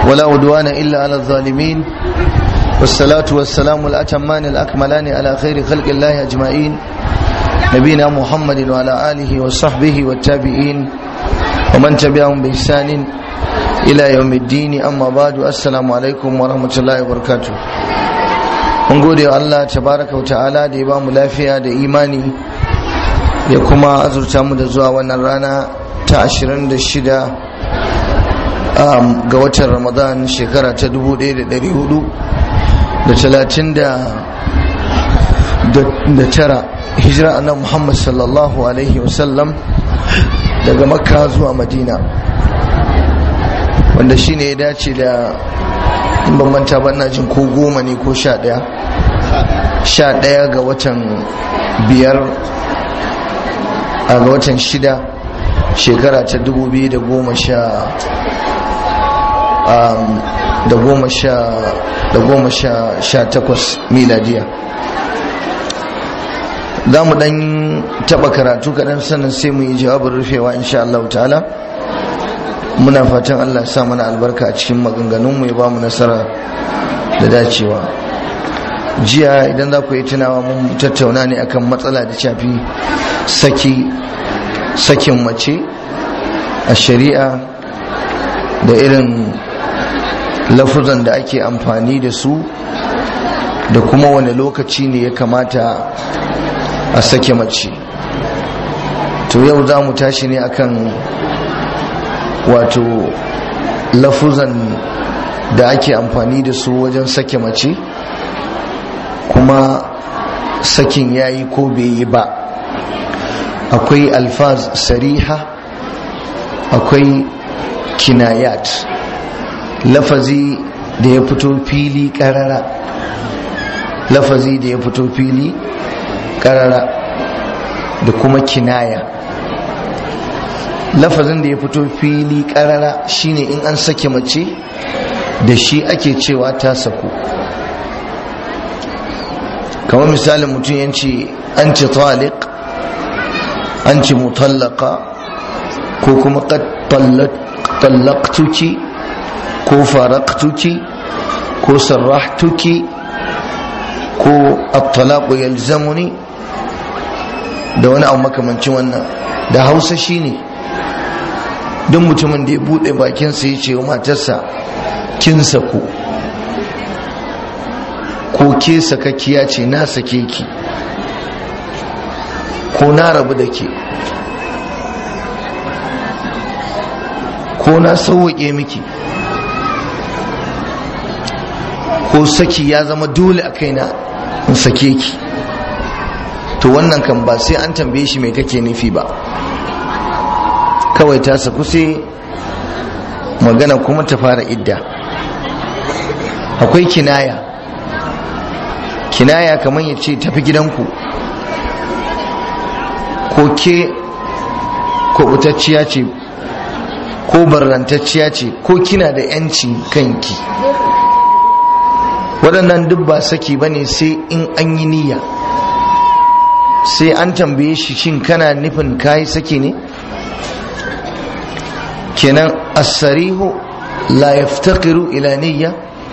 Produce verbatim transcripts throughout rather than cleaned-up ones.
ولا عدوان إلا على الظالمين والصلاة والسلام الأتمان الأكملان على خير خلق الله أجمعين نبينا محمد وعلى آله وصحبه والتابعين ومن تبعهم بإحسان إلى يوم الدين أما بعد السلام عليكم ورحمة الله وبركاته. mun gode wa Allah tabaraka wa ta'ala da ya ba mu lafiya da imani ya kuma azurta mu da zuwa wannan rana ta ashirin da shida ga watan Ramadan shekara ta dubu ɗaya da ɗari hudu da talatin da tara hijira annabi Muhammad sallallahu alaihi wasallam daga Makka zuwa Madina, wanda shine ya dace da in ban manta ba ina jin ko goma ne ko sha ɗaya sha ɗaya ga watan biyar a ga watan shida shekara ta dubu biyu da goma sha da goma sha da goma sha sha takwas miladiya. za mu dan taba karatu kaɗan sannan sai mu yi jawabin rufewa insha Allah ta'ala. muna fatan Allah ya sa mana albarka a cikin maganganunmu ya ba mu nasara da dacewa. jiya idan za ku yi tunawa mun tattauna ne akan matsala da shafi saki sakin mace a shari'a da irin lafuzan da ake amfani da su da kuma wani lokaci ne ya kamata a sake mace. to yau za mu tashi ne akan wato lafuzan da ake amfani da su wajen sake mace, kuma sakin yayi ko bai yi ba. akwai alfaz sariha, akwai kinayat, lafazi da ya fito fili karara lafazi da ya fito fili karara da kuma kinaya. lafazin da ya fito fili karara shine in an sake mace da shi ake cewa ta saku. kamar misalin mutum yanci an ci taliq, an ci mutallaka, ko kuma qad tallaqtuki ko faraqtuki ko sarrahtuki ko at-talaqu yalzamuni da wani abu makamancin wannan. da Hausa shine duk mutumin da ya bude bakinsa ya ce wa matarsa kin saku ko ke sakakkiya ce, na sake ki, ko na rabu da ke, ko na sauwaƙe miki, ko saki ya zama dole a kaina in sake ki. to wannan kan ba sai an tambaye shi mai kake nufi ba, kawai ta saku sai magana kuma ta fara idda. akwai kinaya. kinaya kamar ya ce tafi gidanku, ko ke kubutacciya ce ko barrantacciya ce ko kina da yanci kanki. waɗannan duk ba saki bane sai in an yi niyya, sai an tambaye shi shin kana nufin kayi saki ne. kenan as-sarihu la yaftaqiru ila niyya,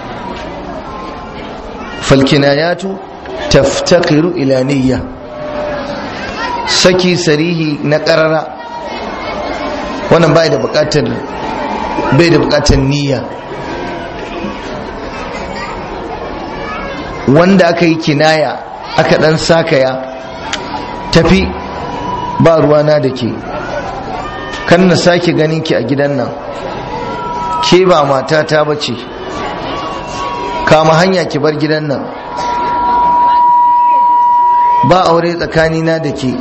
fal kinayatu taftaqiru ila niyya. saki sarihi na qarara wannan bai da bukatar bai da bukatar niyya. wanda aka yi kinaya aka dan sakaya, tafi ba ruwana da ke, kan na sake ganin ki a gidan nan, ke ba matata bace, kama hanya ki bar gidan nan, ba aure tsakanina da ke,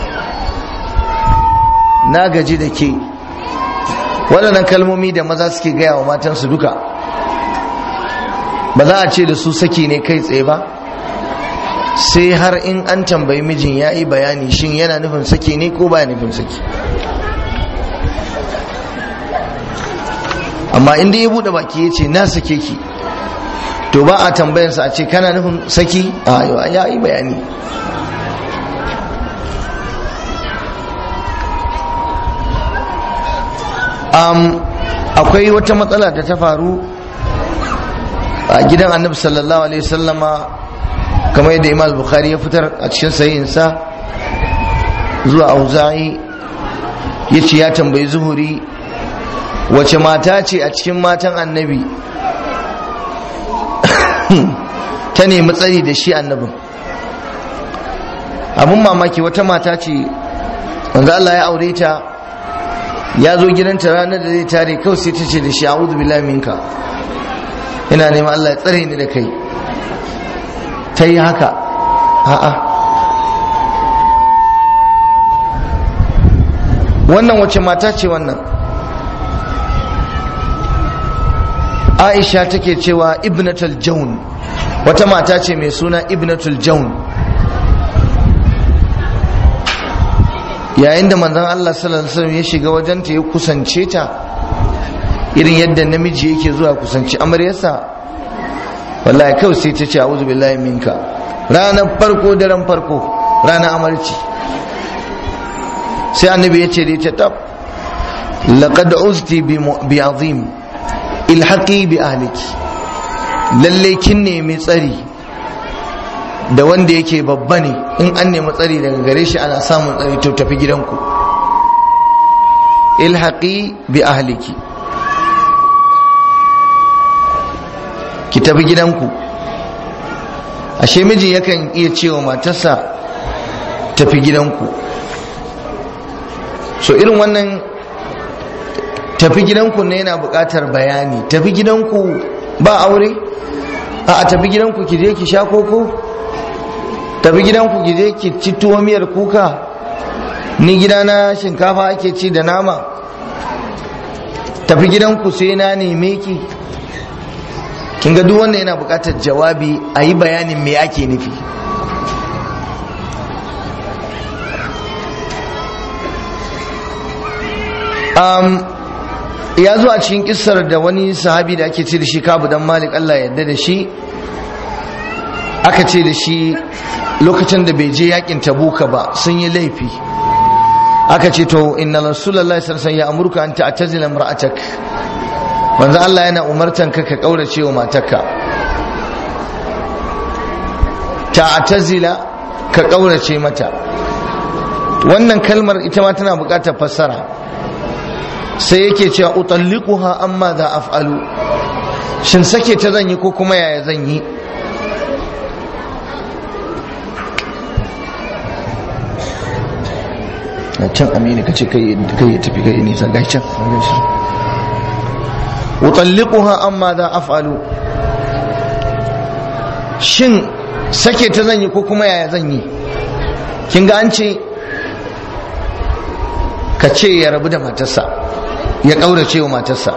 na gaji da ke. waɗannan kalmomi da maza suke gaya wa matansu duka ba za a ce da su saki ne kai tsaye ba, sai har in an tambayi mijin ya yi bayani shin yana nufin saki ne ko ba nufin saki. amma inda ya buɗe baki ya ce na sake ki, to ba a tambayansa a ce kana nufin saki, a ya yi bayani. akwai wata matsala da ta faru a gidan annabi sallallahu alaihi wasallama kamar yadda Imam Bukhari ya fitar a cikin sahihinsa zuwa Auza'i yace ya tambayi Zuhuri wace mata ce a cikin matan annabi ta nemi tsari da shi annabin. Abun mamaki wata mata ce wanda Allah ya aure ta, ya zo gidanta ranar da zai tare kawai sai ta ce da shi a'udhu billahi minka, ina neman Allah ya tsare ni da kai. Ta yi haka. a'a wannan wace mata ce wannan? Aisha take cewa ibnatul jawn, wata mata ce mai suna ibnatul jawn. yayin da manzon Allah sallallahu alaihi wasallam ya shiga wajenta ya kusance ta irin yadda namiji yake zuwa kusanci amaryarsa, wallahi kawai sai ta ce a'udhu billahi minka, ranar farko daren farko ranar amarci. sai annabi ya ce da ita tab laqad uzti bi azim ilhaqi bi ahliki, lalle kin nemi tsari da wanda yake babba ne, in an nemi tsari daga gare shi ana samun tsari, to tafi gidanku. ilhaqi bi ahliki, ki tafi gidanku. ashe miji yakan iya cewa matarsa tafi gidanku. so irin wannan tafi gidanku ne yana buƙatar bayani. tafi gidanku ba aure? a tafi gidanku ki je ki sha koko? tafi gidanku ki je ki ci tuwo miyar kuka? ni gidana shinkafa ake ci da nama. tafi gidanku sai na neme ki? kin ga duk wannan yana buƙatar jawabi, a yi bayanin me ake nufi. um, ya zo a cikin kissar da wani sahabi da ake ce da shi Kabu dan Malik, Allah ya yarda da shi, aka ce da shi lokacin da bai je yakin Tabuka ba sun yi laifi, aka ce to inna rasulullahi sallallahu alaihi wasallam ya amurka an ta'tazila imra'atak, manzo Allah yana umartan ka ka kaurace wa matarka. ta'tazila, ka kaurace mata. wannan kalmar ita ma tana buƙatar fassara. sai yake cewa utalliquha amma za af'alu, shin sake ta zan yi ko kuma yaya zan yi? can amini kace kai kai tafi kai nisa gai can utalliquha amma za af'alu, shin sake ta zan yi ko kuma yaya zan yi? kin ga an ce ka ce ya rabu da matarsa, ya kaurace wa matarsa.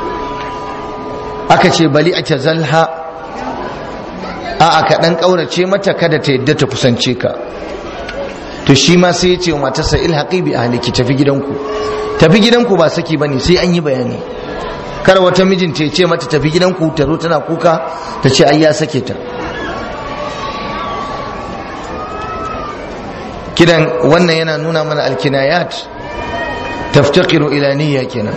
aka ce bali a tazalha, a aka dan kaurace mata kada ta yadda ta kusance ka. to shi ma sai ya ce wa matarsa ilhaqi bi ahliki, tafi gidanku. tafi gidanku ba saki bane, sai an yi bayani. kar wata mijinta ya ce mata tafi gidanku ta zo tana kuka ta ce ai ya sake ta. kidan wannan yana nuna mana alkinayat taftaqiru ila niyya kenan.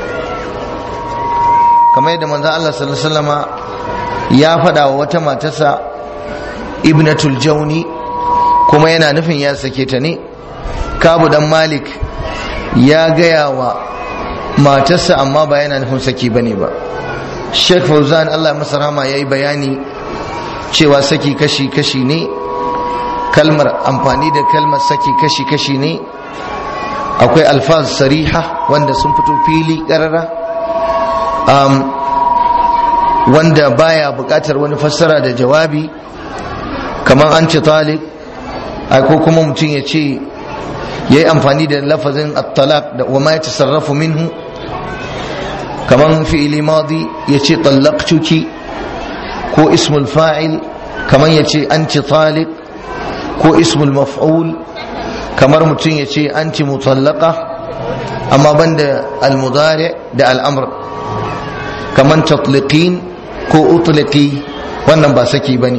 kamar yadda manzo Allah sallallahu alaihi wasallama ya faɗa wa wata matarsa ibnatul jawni, kuma yana nufin ya sake ta ne. Kabu dan Malik ya gaya wa matarsa amma ba yana nufin saki bane ba. Sheikh Fauzan Allah masa rahama yayi bayani cewa saki kashi kashi ne, kalmar amfani da kalmar saki kashi kashi ne. akwai alfaz sariha wanda sun fito fili karara, um, wanda baya bukatar wani fassara da jawabi, kamar an ce talib, ko kuma mutum ya ce ya yi amfani da lafazin at-talaq da wa ma ya tasarrafu minhu, kamar fi'ili madi ya ce tallaqtuki, ko ismul fa'il kamar ya ce anti taliq, ko ismul maf'ul kamar mutum ya ce anti mutallaqa, amma banda al-mudari da al-amr, kamar tatliqin ko utliqi, wannan ba saki bane.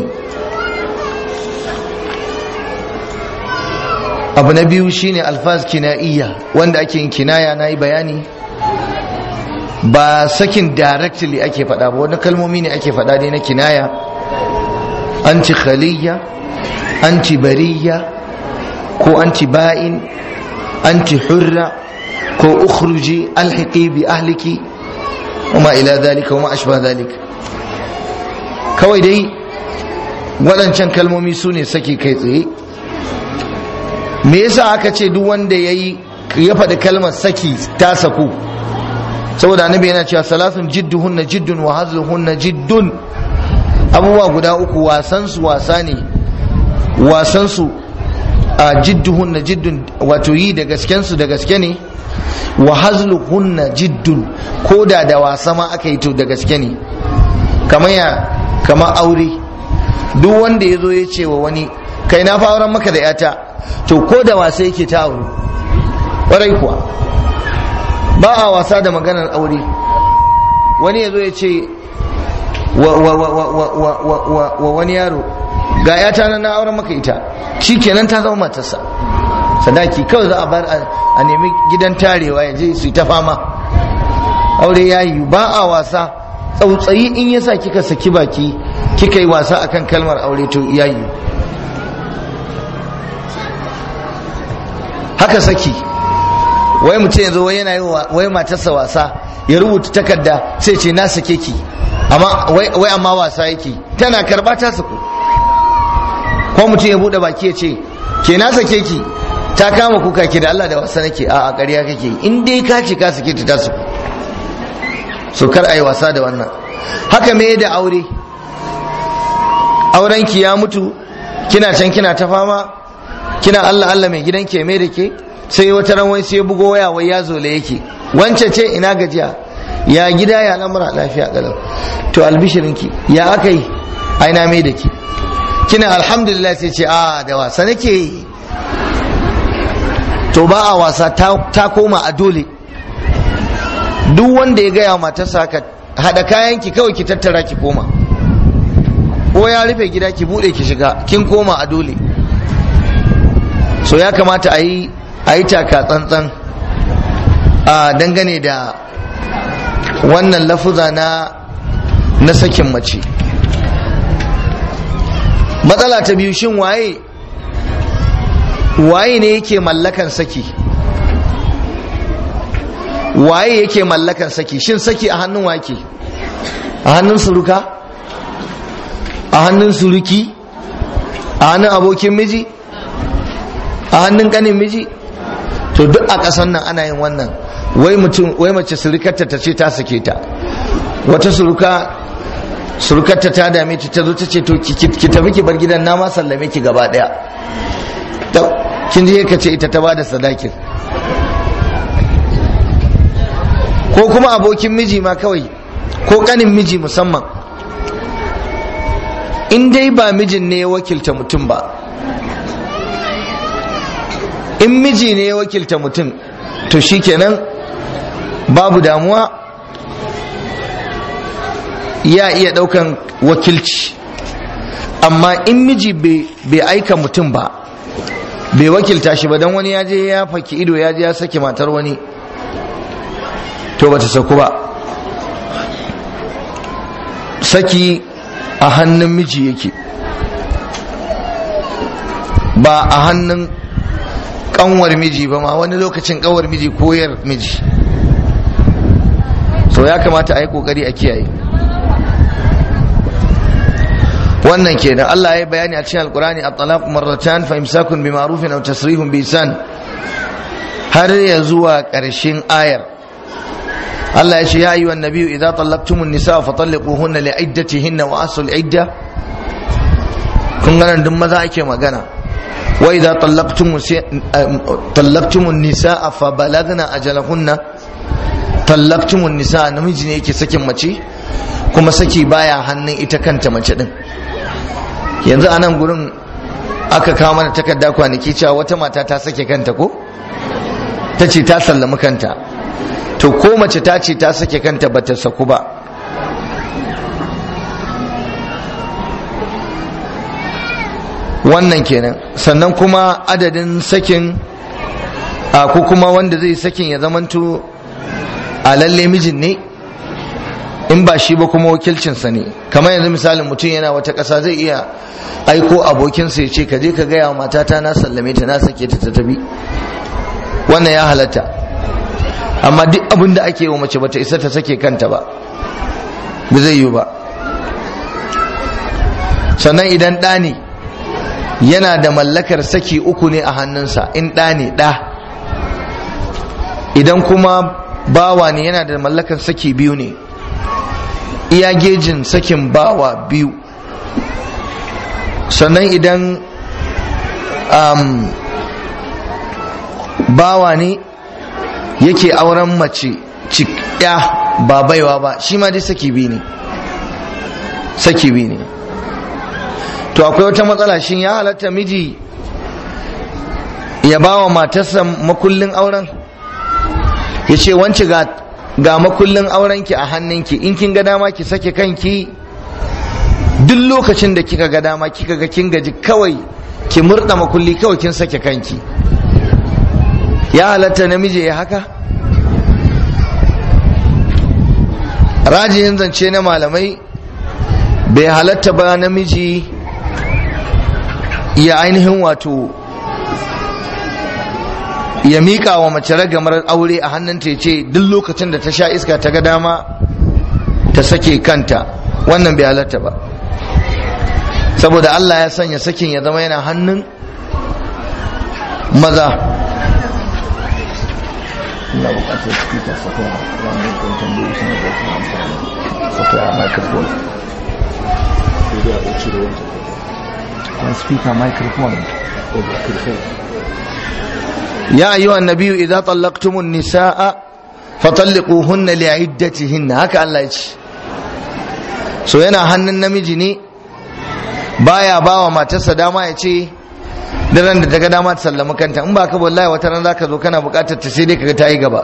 abu na biyu shine alfaz kinaiya, wanda ake yin kinaya, nayi bayani ba sakin directly ake faɗa ba, wani kalmomi ne ake faɗa dai na kinaya. Anti khaliya, anti bariya, ko anti ba'in, anti hurra, ko ukhruji alhiqi bi ahliki wama ila dhalika wama ashba dhalika. Kawai dai waɗancan kalmomi su ne saki kai tsaye. Me yasa aka ce duk wanda yayi ya faɗi kalmar saki ta saku? Saboda annabi yana cewa salasun jidduhunna jiddun wa hazluhunna jiddun. Abubuwa guda uku wasan su wasa ne, wasan su a jidduhunna jiddun, wato yi da gasken su da gaske ne, wa hazluhunna jiddun, ko da da wasa ma aka yi to da gaske ne. Kamar ya kamar aure, duk wanda ya zo ya ce wa wani kai na fa auren maka da yata, to ko da wasa yake ta aure. Ƙwarai kuwa ba a wasa da maganar aure. Wani ya zo ya ce wa, wa, wa, wa, wa, wa, wa, wa wani yaro ga yata na na auren maka ita, shi kenan ta zama matarsa, sadaki kawai za a bar a nemi gidan tarewa ya je su ta fama. Aure ya yi, ba a wasa. Tsautsayi in yasa kika saki baki kika yi wasa akan kalmar aure to ya yi. Haka saki, wai mutum yanzu wai yana yi wai matarsa wasa, ya rubuta takarda sai ce na sake ki, amma wai amma wasa yake, tana karba ta saku. Ko mutum ya bude baki ya ce ke na sake ki, ta kama kuka ki da Allah da wasa nake, a a ƙarya kake, in dai ka ce ka sake ta ta saku. So kar ayi wasa da wannan. Haka me da aure, aurenki ya mutu, kina can kina ta fama, kina Allah Allah mai gidanki ya mai da ke, sai wata ran wai sai bugo waya wai ya zole yake, wance ce ina gajiya, ya gida ya lamura lafiya kalau, to albishirinki ya aka yi, ai na mai da ke, kina alhamdulillah sai ce a da wasa nake yi. To ba a wasa, ta koma a dole. Duk wanda ya gaya matarsa haka, hada kayanki kawai ki tattara ki koma, ko ya rufe gida ki bude ki shiga, kin koma a dole. So ya kamata a yi a yi taka tsantsan a dangane da wannan lafuza na na sakin mace. Matsala ta biyu, shin waye waye ne yake mallakan saki? Waye yake mallakan saki? Shin saki a hannun wake? A hannun suruka? A hannun suruki? A hannun abokin miji? A hannun kanin miji? To duk a ƙasan nan ana yin wannan. Wai mutum, wai mace surukarta ta ce ta sake ta. Wata suruka surukarta ta dame ta, ta zo ta ce to ki tafi ki bar gidan, na ma sallame ki gaba daya. Kin je ka ce ita ta bada sadakin. Ko kuma abokin miji ma kawai, ko kanin miji musamman, in dai ba mijin ne ya wakilta mutum ba. In miji ne ya wakilta mutum to shikenan babu damuwa, ya iya daukan wakilci. Amma in miji bai aika mutum ba, bai wakilta shi ba, dan wani ya je ya faki ido ya je ya saki matar wani, to bata saku ba. Saki a hannun miji yake, ba a hannun kanwar miji ba, ma wani lokacin kanwar miji koyar miji. So ya kamata a yi kokari a kiyaye wannan kenan. Allah ya yi bayani a cikin alkurani, at-talaq marratan fa imsakun bi ma'rufin aw tasrihun bi ihsan, har ya zuwa ƙarshen ayar. Allah ya ce ya ayyuhan nabiyyu idza tallaqtumun nisaa fa talliquhunna li iddatihinna wa asul idda. kun ganin duk maza ake magana. Wa idza tallaqtum tallaqtumun nisaa fa balagna ajalahunna, tallaqtumun nisaa namiji ne yake sakin mace, kuma saki baya hannun ita kanta mace din. Yanzu anan gurin aka kawo mana takarda kwanaki cewa wata mata ta sake kanta, ko ta ce ta sallami kanta. To ko mace ta ce ta sake kanta bata saku ba. Wannan kenan. Sannan kuma adadin sakin, ko kuma wanda zai sakin ya zamanto a lalle mijin ne in ba shi ba kuma wakilcinsa ne. Kamar yanzu misalin mutum yana wata ƙasa zai iya aiko abokinsa ya ce ka je ka gaya wa matata na sallame ta na sake ta ta tafi, wannan ya halatta. Amma duk abin da ake yi wa mace bata isa ta sake kanta ba, ba zai yi ba. Sannan idan ɗa ne yana da mallakar saki uku ne a hannunsa, in ɗa ne ɗa. Idan kuma bawa ne yana da mallakar saki biyu ne, iya gejin sakin bawa biyu. Sannan idan um, bawa ne yake auren mace ya ba baiwa ba, shi ma dai saki biyu ne, saki biyu ne. To akwai wata matsala, shin ya halatta miji ya ba wa matarsa makullin auren, ya ce wance ga ga makullin aurenki a hannunki, in kin ga dama ki sake kanki duk lokacin da kika ga dama, kika ga kin gaji kawai ki murda makulli kawai kin sake kanki. Ya halatta namiji ya haka? Rajihin zance na malamai, bai halatta ba namiji ya ainihin wato ya miƙa wa mace ragamar aure a hannunta ya ce duk lokacin da ta sha iska ta ga dama ta sake kanta, wannan bai halatta ba. Saboda Allah ya sanya sakin ya zama yana hannun maza. ina bukatar speaker sako wanda kan tambayi shi ne da kuma amfani sako a microphone ko da ya cire wanda kan speaker microphone ko microphone. ya ayyuhan nabiyyu idza tallaqtumun nisaa fatalliquhunna li'iddatihinna, haka Allah ya ce. So yana hannun namiji ne, baya bawa matarsa dama ya ce da ran da daga dama ta sallama kanta, in ba ka wallahi wata ran zaka zo kana bukatar ta sai dai kaga ta yi gaba.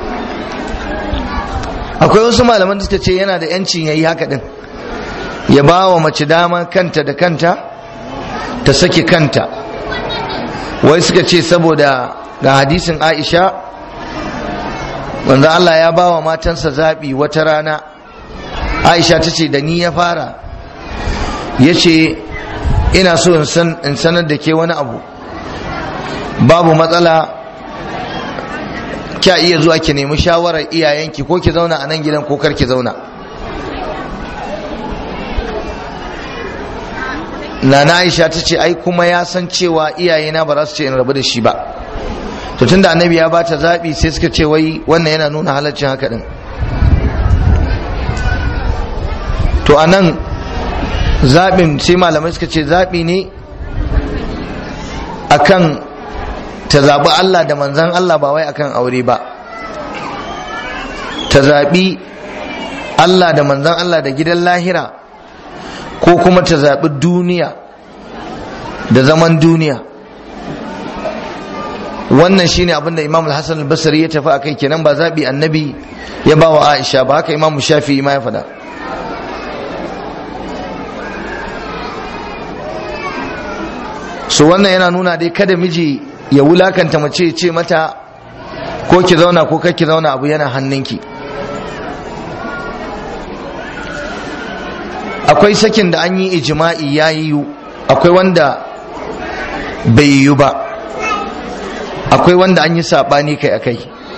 Akwai wasu malaman da suka ce yana da yancin yayi haka din, ya bawa mace dama kanta da kanta ta saki kanta. Wai suka ce saboda ga hadisin Aisha wanda Allah ya bawa matansa zabi wata rana. Aisha ta ce da ni ya fara, ya ce ina so in sanar da ke wani abu, babu matsala kya iya zuwa ki nemi shawarar iyayenki, ko ki zauna a nan gidan ko kar ki zauna. Nana Aisha ta ce ai kuma ya san cewa iyayena ba za su ce in rabu da shi ba, to tunda annabi ya bata zabi sai suka ce wai wannan yana nuna halaccin haka din. To anan zaɓin sai malamai suka ce zaɓi ne akan ta zaɓi Allah da manzan Allah, ba wai akan aure ba. Ta zaɓi Allah da manzan Allah da gidan lahira, ko kuma ta zaɓi duniya da zaman duniya. wannan shine abinda Imam Al-Hasan Al-Basri ya tafi akai, kenan ba zaɓi annabi ya ba wa Aisha ba, haka Imam Shafi'i ma ya faɗa. So wannan yana nuna dai kada miji ya wulakanta mace, ce mata ko ki zauna ko kar ki zauna, abu yana hannunki. Akwai sakin da an yi ijma'i ya yiwu, akwai wanda bai yiwu ba, akwai wanda an yi saɓani kai akai.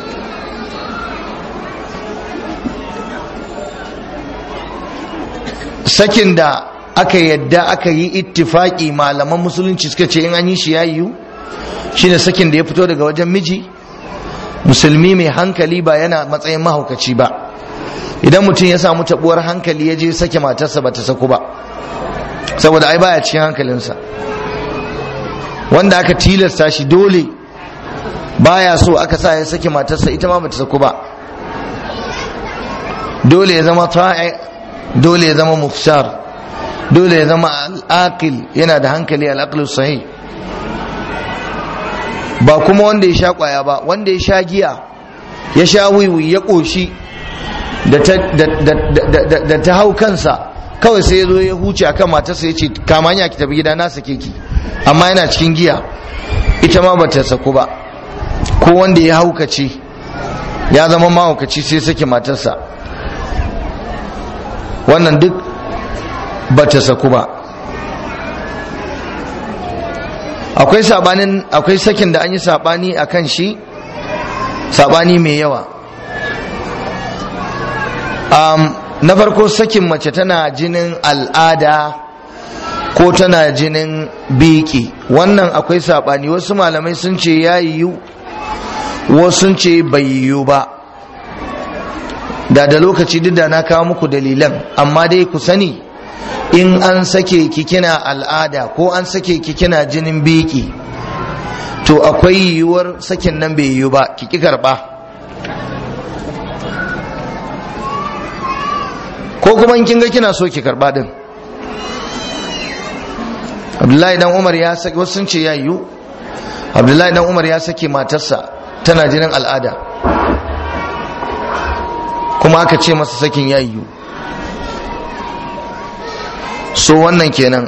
Sakin da aka yadda aka yi ittifaki malaman musulunci suka ce in an yi shi ya yiwu shine sakin da ya fito daga wajen miji musulmi mai hankali, ba yana matsayin mahaukaci ba. Idan mutum ya samu tabuwar hankali ya je sake matarsa ba ta saku ba, saboda ai baya cikin hankalinsa. Wanda aka tilasta shi dole baya so aka sa ya sake matarsa, ita ma ba ta saku ba. Dole ya zama ta'i, dole ya zama mufsar, dole ya zama al'aqil, yana da hankali, al'aqlu sahih. Ba kuma wanda ya sha kwaya ba, wanda ya sha giya, ya sha wiwi, ya koshi da ta da ta hau kansa, kawai sai ya zo ya huce akan matarsa ya ce kama hanya ki tafi gida na sake ki, amma yana cikin giya, ita ma bata saku ba. Ko wanda ya haukace, ya zama mahaukaci sai sake matarsa, wannan duk bata saku ba. akwai sabanin akwai sakin da an yi sabani akan shi, sabani mai yawa. um, na farko sakin mace tana jinin al'ada ko tana jinin biki, wannan akwai sabani. Wasu malamai sun ce ya yiwu, wasu sun ce bai yiwu ba. da da lokaci duk da na kawo muku dalilan, amma dai ku sani in an sake ki kina al'ada ko an sake ki kina jinin biki, to akwai yiwuwar sakin nan bai yiwu ba, ki ki karba. ko kuma in kin ga kina so ki karba din. Abdullahi dan Umar ya sake, wasu sun ce ya yiwu, Abdullahi dan Umar ya sake matarsa tana jinin al'ada, kuma aka ce masa sakin ya yiwu. So wannan kenan.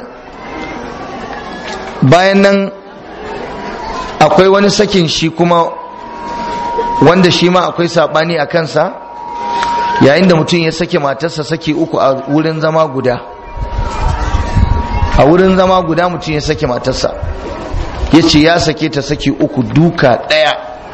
Bayan nan akwai wani sakin shi kuma wanda shi ma akwai sabani a kansa, yayin da mutum ya sake matarsa saki uku a wurin zama guda. a wurin zama guda mutum ya sake matarsa, ya ce ya sake ta saki uku duka ɗaya.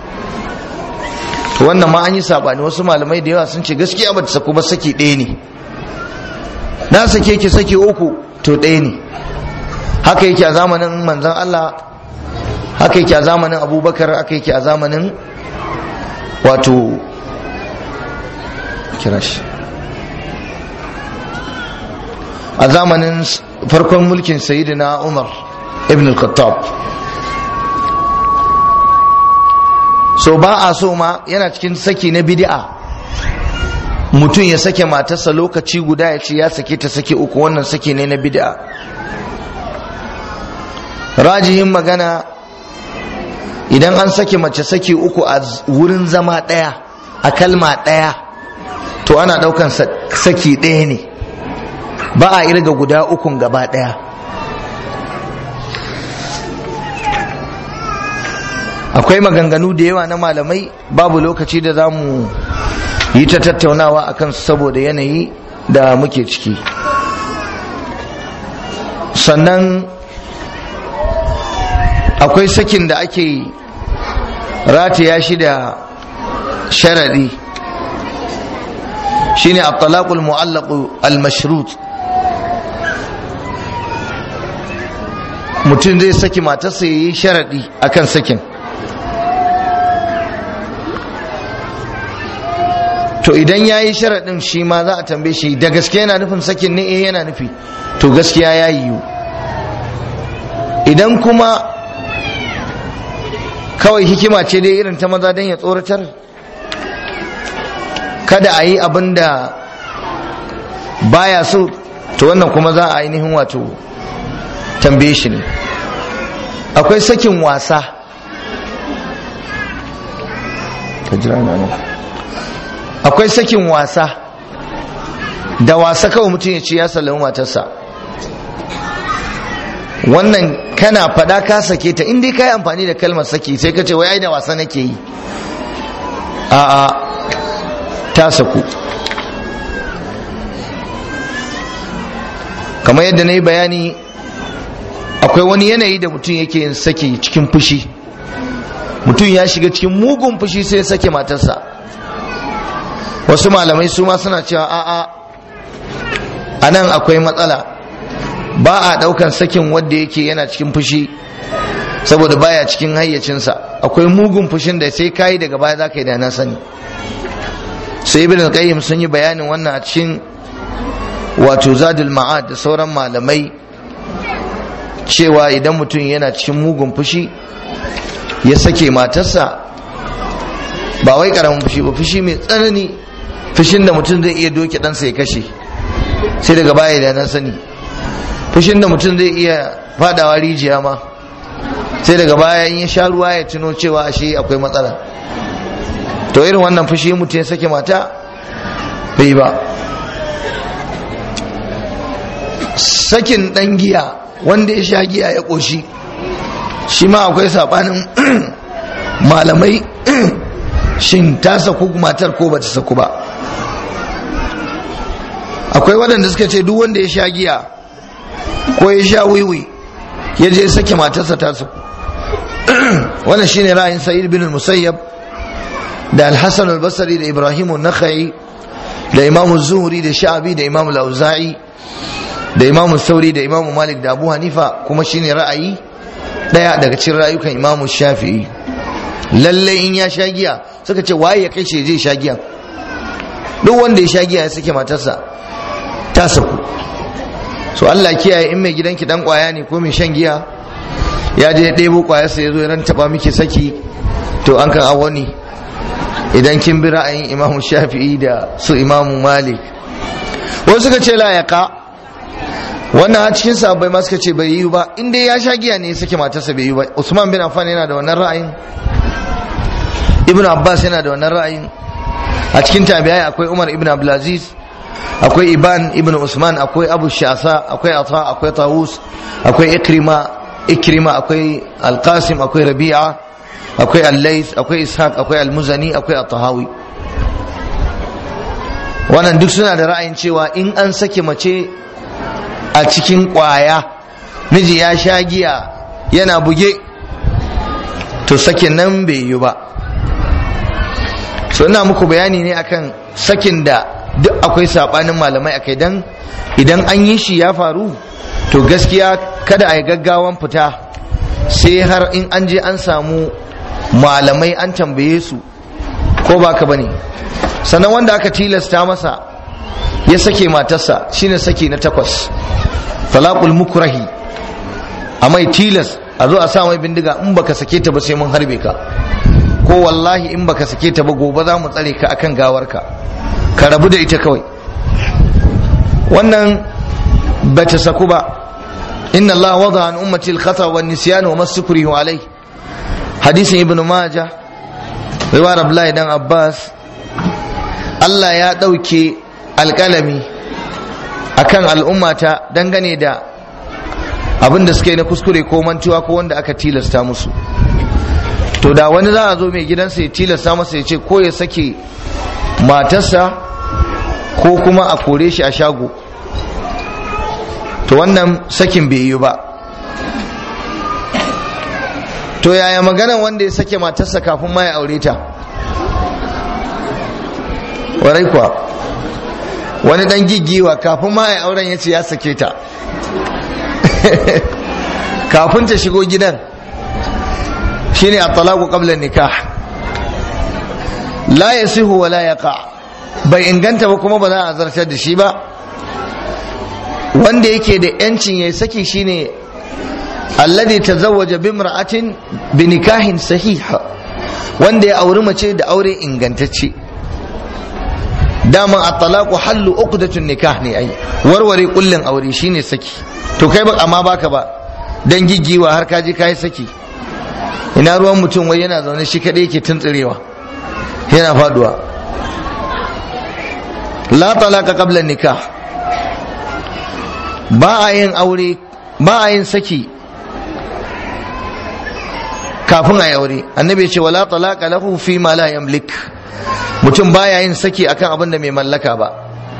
wannan ma an yi sabani, wasu malamai da yawa sun ce gaskiya ba ta saku ba, saki ɗaya ne. na sake ki saki uku to ɗaya ne. haka yake a zamanin manzon Allah, haka yake a zamanin Abubakar, haka yake a zamanin wato kira shi a zamanin farkon mulkin sayyidina Umar ibn al-Khattab. so ba a so ma, yana cikin saki na bid'a, mutum ya sake matarsa lokaci guda ya ce ya sake ta sake uku, wannan sake ne na bid'a. rajihin magana, idan an sake mace sake uku a wurin zama ɗaya, a kalma ɗaya, to ana ɗaukan saki ɗaya ne, ba a irga guda ukun gaba ɗaya. akwai maganganu da yawa na malamai, babu lokaci da za mu yi ta tattaunawa a kansu saboda yanayi da muke ciki. sannan akwai sakin da ake rataya shi da sharadi, shine at-talaqul mu'allaq al-mashrut. mutum zai saki matarsa yayi sharadi akan sakin. to idan ya yi sharaɗin, shi ma za a tambaye shi da gaske yana nufin sakin ne? eh yana nufi, to gaskiya ya yiwu. idan kuma kawai hikima ce dai irin ta maza don ya tsoratar kada a yi abin da baya so, to wannan kuma za a ainihin wato tambaye shi ne. akwai sakin wasa, ka jira na nan akwai sakin wasa, da wasa kawai mutum ya ce ya sallami matarsa. wannan kana fada ka sake ta, in dai ka yi amfani da kalmar saki sai ka ce wai ai da wasa nake yi, a'a ta saku. kamar yadda na yi bayani, akwai wani yanayi da mutum yake yin saki cikin fushi. mutum ya shiga cikin mugun fushi sai ya sake matarsa. wasu malamai su ma suna cewa a'a, a nan akwai matsala, ba a daukan sakin wanda yake yana cikin fushi saboda baya cikin hayyacinsa. akwai mugun fushin da sai kayi daga baya za ka yi da na sani. sai ibn al-qayyim sun yi bayanin wannan a cikin wato zadul ma'ad da sauran malamai, cewa idan mutum yana cikin mugun fushi ya sake matarsa, ba wai karamin fushi ba, fushi mai tsanani, fushin da mutum zai iya doke ɗansa ya kashe sai daga baya da na sani, fushin da mutum zai iya fadawa rijiya ma sai daga baya in ya sha ruwa ya tuno cewa ashe akwai matsala. to irin wannan fushi mutum ya sake mata bai ba. sakin ɗan giya, wanda ya sha giya ya ƙoshi, shi ma akwai saɓanin malamai shin ta saku matar ko ba ta saku ba. akwai waɗanda suka ce duk wanda ya sha giya ko ya sha wiwi ya je sake matarsa ta su wannan shine ra'ayin Sa'id bin Musayyab da Al-Hasan al-Basri da Ibrahim an-Nakhai da Imam az-Zuhri da Sha'bi da Imam al-Auza'i da Imam Sauri da Imam Malik da Abu Hanifa, kuma shine ra'ayi daya daga cikin ra'ayukan Imam Shafi'i. Lalle in ya sha giya, suka ce waye ya kai shi je sha giya? Duk wanda ya sha giya ya sake matarsa ta saku. So Allah kiyaye, in mai gidanki dan kwaya ne ko mai shan giya ya je ɗebo kwaya sai ya zo ya ran taba miki saki, to an kan awoni idan kin bi ra'ayin Imam Shafi'i da su Imam Malik. Wasu suka ce la yaqa, wannan a cikin sahabbai ma suka ce bai yi ba, in dai ya sha giya ne ya sake matarsa bai yi ba. Usman bin Affan yana da wannan ra'ayin, Ibn Abbas yana da wannan ra'ayin, a cikin tabi'ai akwai Umar ibn Abdulaziz, akwai Iban ibn Usman, akwai Abu Shasa, akwai Ata, akwai Tawus, akwai Ikrima Ikrima akwai Al-Qasim, akwai Rabi'a, akwai Al-Layth, akwai Ishaq, akwai Al-Muzani, akwai At-Tahawi. Wannan duk suna da ra'ayin cewa in an sake mace a cikin kwaya, miji ya sha giya yana buge, to sakin nan bai yi ba. So ina muku bayani ne akan sakin da duk akwai sabanin malamai akai, dan idan an yi shi ya faru to gaskiya kada a yi gaggawan fita sai har in an je an samu malamai an tambaye su ko ba ka bane. Sannan wanda aka tilasta masa ya sake matarsa shine saki na takwas, talaqul mukrahi, a mai tilas a zo a sa mai bindiga, in baka sake ta ba sai mun harbe ka, ko wallahi in baka sake ta ba gobe za mu tsare ka akan gawarka, ka rabu da ita kawai. Wannan bata saku ba. inna Allah wada an ummati al-khata wa an-nisyan wa masukrihu alai, hadisin ibn Majah riwayar Abdullahi dan Abbas. Allah ya dauke alkalami akan al'ummata dangane da abin da suka yi na kuskure ko mantuwa ko wanda aka tilasta musu. To da wani za a zo mai gidansa ya tilasta masa ya ce ko ya sake matarsa ko kuma a kore shi a shago, to wannan sakin bai yi ba. To yaya maganan wanda ya sake matarsa kafin ma ya aure ta? Warai kuwa, wani dan giggiwa kafin ma ya auren ya ce ya sake ta kafin ta shigo gidan, shine at-talaqu qabla an-nikah. La yasihu wa la yaqa, bai inganta ba kuma ba za a zartar da shi ba. Wanda yake da yancin yayi saki shine alladhi tazawwaja bimra'atin bi nikahin sahih, wanda ya auri mace da aure ingantacce. Dama at-talaqu hallu uqdatun nikah ne, ai warware kullun aure shine saki. To kai ba amma baka ba dan giggiwa har ka je kai saki. Ina ruwan mutum wai yana zaune shi kadai yake tuntsirewa yana faduwa. La talaqa qabla nikah, ba a yin aure, ba a yin saki kafin a yi aure. Annabi ya ce wala talaqa lahu fi ma la yamlik, mutum baya yin saki akan abin da mai mallaka ba.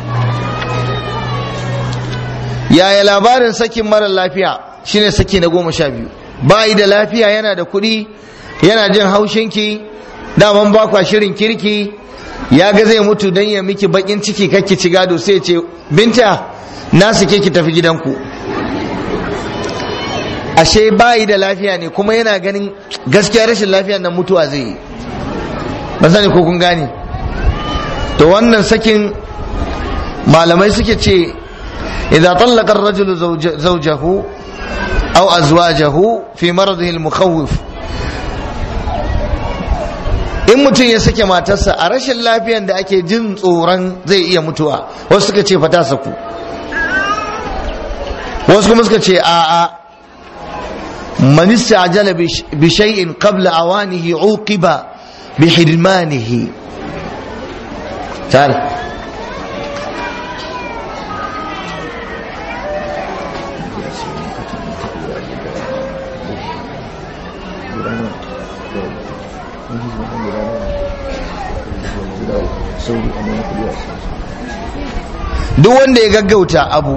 Yaya labarin sakin mara lafiya? Shine saki na goma sha biyu. Bayi da lafiya, yana da kuɗi, yana jin haushinki, daman ba kwa shirin kirki, ya ga zai mutu don ya miki bakin ciki kakki ci gado, sai ce binta na sake ki tafi gidanku. Ashe bayi da lafiya ne, kuma yana ganin gaskiya rashin lafiya nan mutuwa zai yi. Ban sani ko kun gane. To wannan sakin malamai suke ce idza talaqa ar-rajulu zawjahu aw azwajahu fi maradihi al-mukhawwif, in mutum ya sake matarsa a rashin lafiyan da ake jin tsoron zai iya mutuwa, wasu suka ce fata saku, wasu kuma suka ce a'a, man ista'jala bi shay'in qabla awanihi uqiba bi hirmanihi. تعال duk wanda ya gaggauta abu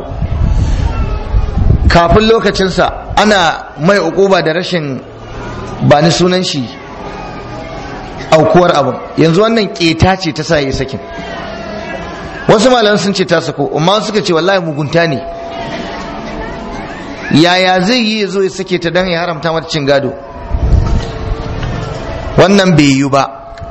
kafin lokacinsa ana mai ukuba da rashin ba ni sunan shi aukuwar abin. yanzu wannan keta ce ta sa yi sakin. wasu malaman sun ce ta sako, amma suka ce wallahi mugunta ne. yaya zai yi ya zo ya sake ta don ya haramta mata cin gado? wannan bai yi ba.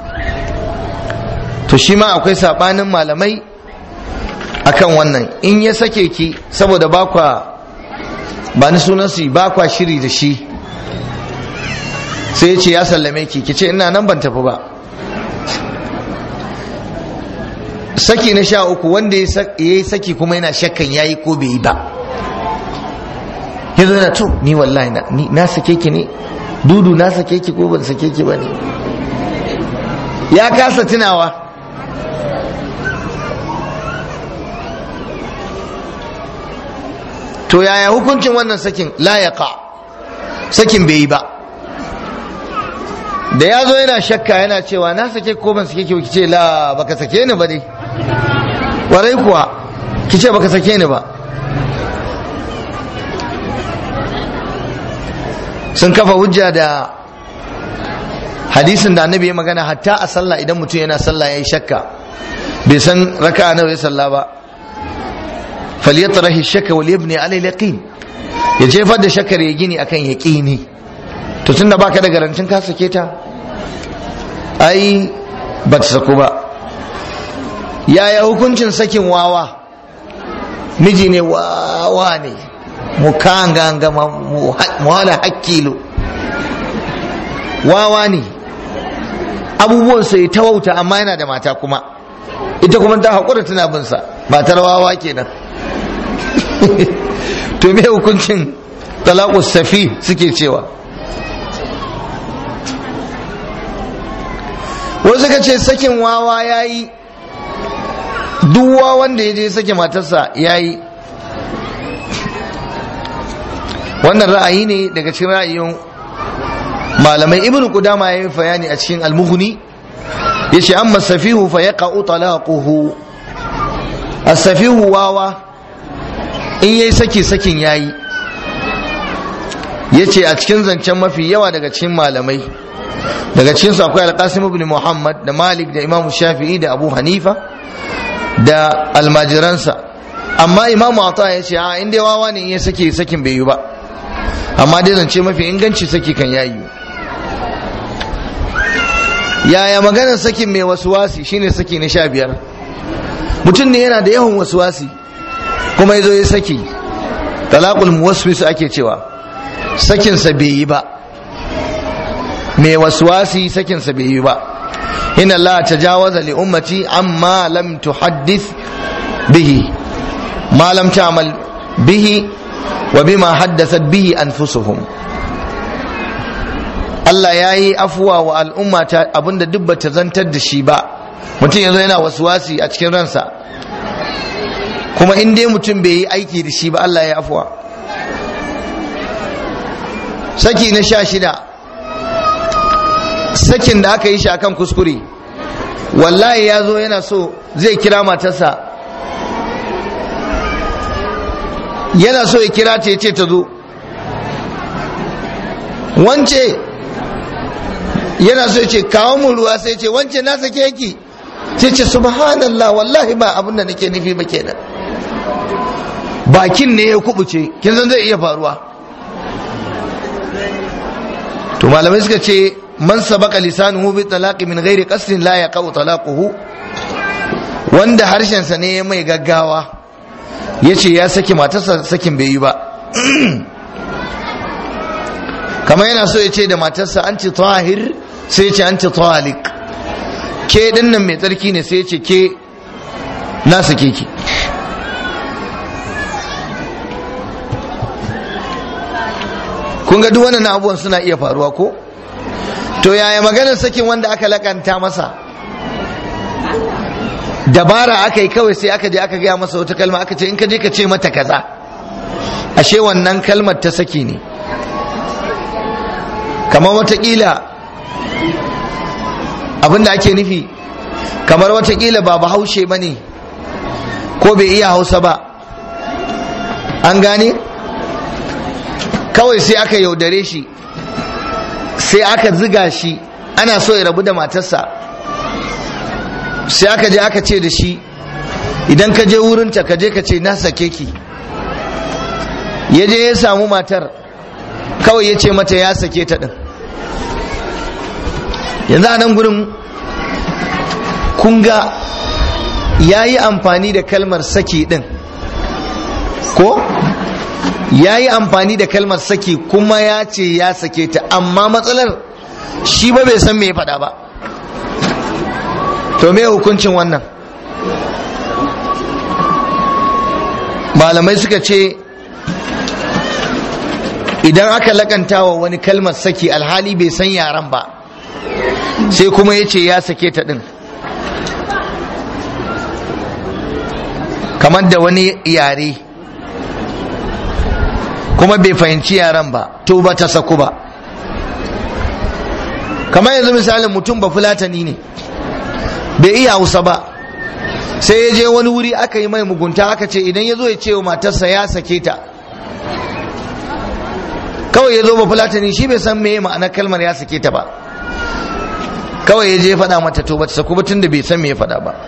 to shi ma akwai sabanin malamai akan wannan. in ya sake ki saboda ba kwa ba ni sunan su ba kwa shiri da shi, sai ya ce ya sallame ki, ki ce ina nan ban tafi ba. saki na sha uku wanda ya yi saki kuma yana shakkan yayi ko bai yi ba. yanzu yana to ni wallahi na ni na sake ki ne, dudu na sake ki ko ban sake ki ba ne, ya kasa tunawa. to yaya hukuncin wannan sakin? la yaqa, sakin bai yi ba. da ya zo yana shakka yana cewa na sake ko ban sake ki, ki ce la baka sake ni ba dai, warai kuwa ki ce baka sake ni ba. sun kafa hujja da hadisin da annabi ya magana hatta a sallah idan mutum yana sallah yayi shakka bai san raka'a nawa ya salla ba, falyatrahi shakka wal yabni alai yaqin, ya jefar da shakkar ya gini akan yaqini. to tunda baka da garancin ka sake ta, ai ba ta sako ba. yaya hukuncin sakin wawa? miji ne wawa ne, mu kanga mu hala hakkilo, wawa ne, abubuwan sai ta wauta, amma yana da mata kuma ita kuma ta haƙura tana bin sa, matar wawa kenan. to me hukuncin talaqus safi suke cewa? wasu suka ce sakin wawa yayi, duk wawan da ya je sake matarsa yayi. wannan ra'ayi ne daga cikin ra'ayin malamai. ibn qudama yayin bayani a cikin al-mughni yace amma safihu fa yaqa'u talaquhu. as-safihu wawa in yayi saki sakin yayi. yace a cikin zancen mafi yawa daga cikin malamai, daga cikin su akwai al-qasim ibn muhammad da malik da imam shafi'i da abu hanifa da almajiransa. amma imam ata yace a inda wawa ne in ya saki sakin bai yi ba, amma dai zance mafi inganci saki kan yayi. yaya maganar sakin mai wasuwasi? shine saki na sha biyar. mutum ne yana da yawan wasuwasi kuma yazo ya saki, talaqul muwaswis ake cewa, sakinsa bai yi ba. mai wasuwasi sakinsa bai yi ba. inna Allah tajawaza li ummati amma lam tuhaddith bihi ma lam ta'mal bihi wa bima haddathat bihi anfusuhum. Allah ya yi afuwa wa al'umma ta abinda duk bata zantar da shi ba. mutum yanzu yana wasuwasi a cikin ransa, kuma in dai mutum bai yi aiki da shi ba Allah ya yi afuwa. saki na sha shida, sakin da aka yi shi akan kuskure. wallahi ya zo yana so zai kira matarsa, yana so ya kira ta ya ce ta zo, wance yana so ya ce kawo mu ruwa, sai ce wance na sake yaki, sai ce subhanallah wallahi ba abin da nake nufi ba kenan, bakin ne ya kubuce, kin san zai iya faruwa. to malamai suka ce man sabaka lisanuhu bi talaqi min ghairi qasdin la yaqau talaquhu, wanda harshen sa ne mai gaggawa yace ya saki matarsa sakin bai yi ba. kamar yana so ya ce da matarsa anti tahir, sai ya ce anti taliq, ke din nan mai tsarki ne, sai ya ce ke na sake ki. kun ga duk wannan abubuwan suna iya faruwa ko? to yaya maganar sakin wanda aka lakanta masa? dabara aka yi kawai, sai aka je aka gaya masa wata kalma, aka ce in ka je ka ce mata kaza, ashe wannan kalmar ta saki ne. kamar watakila abinda ake nufi, kamar watakila ba bahaushe ba ne ko bai iya hausa ba, an gane, kawai sai aka yaudare shi, sai aka ziga shi, ana so ya rabu da matarsa, sai aka je aka ce da shi idan ka je wurinta ka je ka ce na sake ki. Ya je ya samu matar, kawai ya ce mata ya sake ta din. Yanzu a nan gurin kun ga ya yi amfani da kalmar saki din ko ya yi amfani da kalmar saki kuma ya ce ya sake ta, amma matsalar shi ba bai san me ya faɗa ba. To me hukuncin wannan? Malamai suka ce idan aka lakanta wa wani kalmar saki alhali bai san yaran ba, sai kuma ya ce ya sake ta din, kamar da wani yare kuma bai fahimci yaran ba, to ba ta saku ba. Kamar yanzu misalin mutum ba fulatani ne, bai iya hausa ba, sai ya je wani wuri aka yi mai mugunta, aka ce idan ya zo ya ce wa matarsa ya sake ta, kawai ya zo ba fulatani, shi bai san meye ma'anar kalmar ya sake ta ba, kawai ya je ya faɗa mata to ba ta saku ba, tun da bai san me ya faɗa ba.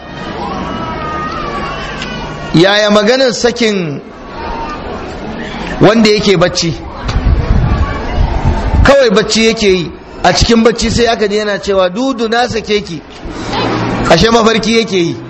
Yaya maganar sakin wanda yake bacci, kawai bacci yake yi, a cikin bacci sai aka ji yana cewa dudu na sake ki, ashe mafarki yake yi.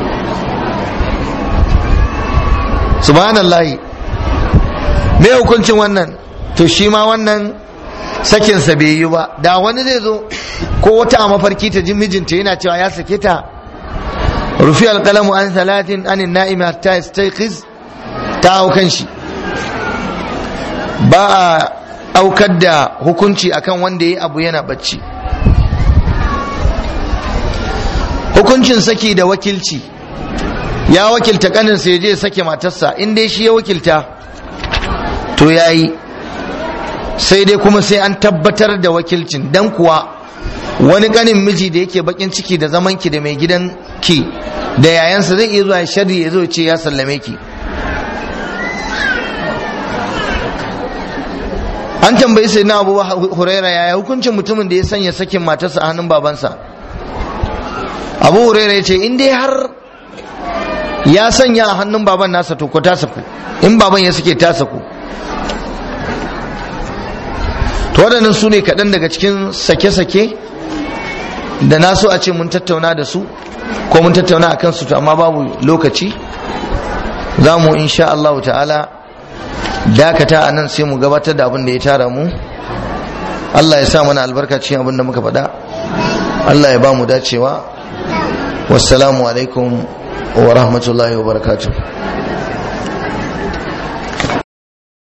Subhanallahi, me hukuncin wannan? To shi ma wannan sakinsa bai yi ba. Da wani zai zo ko wata a mafarki ta ji mijinta yana cewa ya sake ta, rufi alƙalamu an salatin anin na'imi hatta yastayqiz, ta hau kan shi. Ba a aukar da hukunci akan wanda ya abu yana bacci. Hukuncin saki da wakilci, ya wakilta kaninsa ya je sake matarsa, in dai shi ya wakilta to yayi, sai dai kuma sai an tabbatar da wakilcin. Dan kuwa wani kanin miji da yake bakin ciki da zaman ki da mai gidan ki da yayansa zai iya zuwa sharri ya zo ya ce ya sallame ki. An tambayi sai na Abu Huraira yaya hukuncin mutumin da ya sanya sakin matarsa a hannun babansa. Abu Huraira ya ce in dai har ya sanya a hannun baban nasa to ko ta saku, in baban ya suke ta saku. To waɗannan su ne kaɗan daga cikin sake-sake da na so a ce mun tattauna da su ko mun tattauna a kansu, to amma babu lokaci. Za mu insha Allah ta'ala dakata a nan sai mu gabatar da abin da ya tara mu. Allah ya sa mana albarka cikin abin da muka faɗa, Allah ya ba mu dacewa. Wassalamu alaikum wa rahmatullahi wa barakatuh.